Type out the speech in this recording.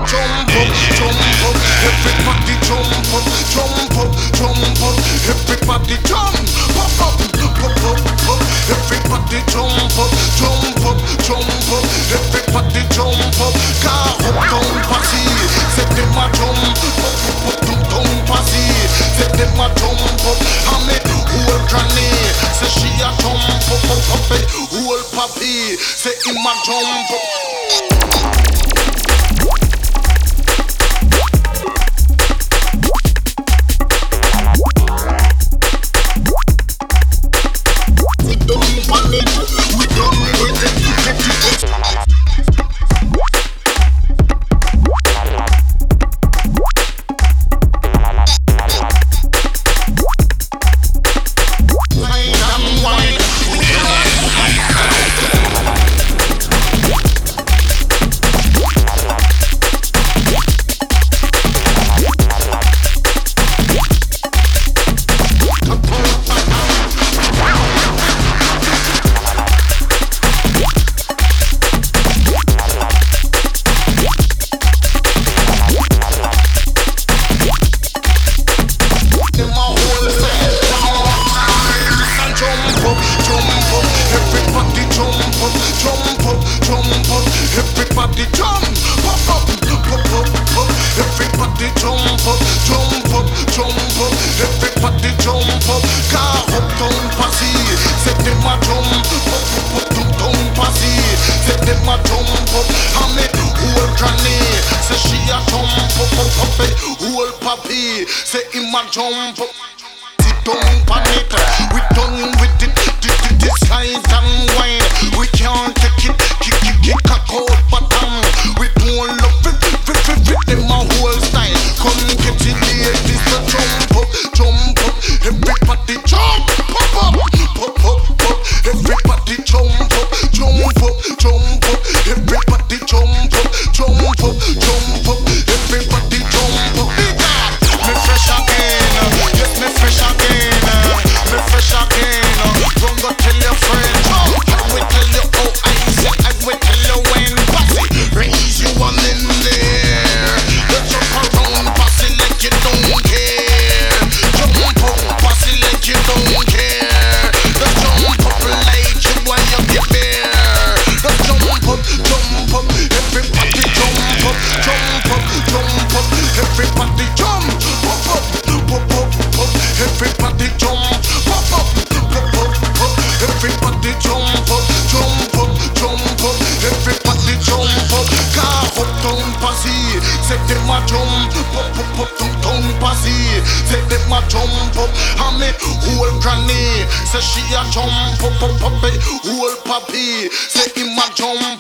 jump up, jump up. Everybody jump up, jump up, jump up. Everybody jump, pop up, pop up, pop. Everybody jump up, jump up, jump up. Everybody jump up. Car up down passy, c'est des ma jump up, up down passy, c'est des ma jump up. I'm a whole granny, say she a jump up, up, up. Whole papi, say him a jump up. Say him a jump up. Sit down pan it. We done with it. This size and wine. We can't take it. Kick a cold bottom. We don't love it. Them a whole style. Come get it, ladies. So jump up, jump up. Everybody jump. Pop up, pop up, pop. Everybody jump up, jump up, jump up. Everybody jump up, jump up, jump up. Everybody jump up. Me fresh again, yes me fresh again, me fresh again. Don't go tell your friends, I will tell you how I say, I will tell you when. Bossy, raise you one in there. You jump around, bossy like you don't care. Jump up, bossy like you don't care. Just jump up like you while you get there. Just jump up, everybody jump up, jump up, jump up. Everybody jump. Everybody jump, pop up, pop up, pop. Everybody jump up, jump up, jump up. Everybody jump up. Car up down passy, c'est des ma jump, pop up, down passy, c'est des ma jump up. I'm a whole granny, say she a jump up, whole papi, say him a jump.